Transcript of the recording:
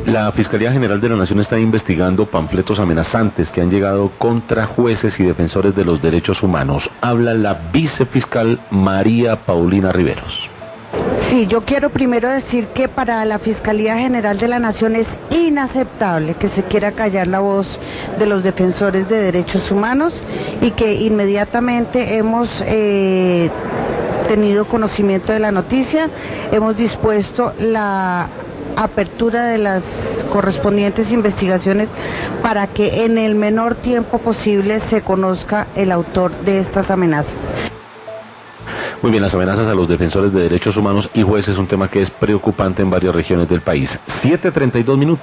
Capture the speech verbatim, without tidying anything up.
La Fiscalía General de la Nación está investigando panfletos amenazantes que han llegado contra jueces y defensores de los derechos humanos. Habla la vicefiscal María Paulina Riveros. Sí, yo quiero primero decir que para la Fiscalía General de la Nación es inaceptable que se quiera callar la voz de los defensores de derechos humanos y que inmediatamente hemos eh, tenido conocimiento de la noticia, hemos dispuesto la apertura de las correspondientes investigaciones para que en el menor tiempo posible se conozca el autor de estas amenazas. Muy bien, las amenazas a los defensores de derechos humanos y jueces es un tema que es preocupante en varias regiones del país. siete treinta y dos minutos.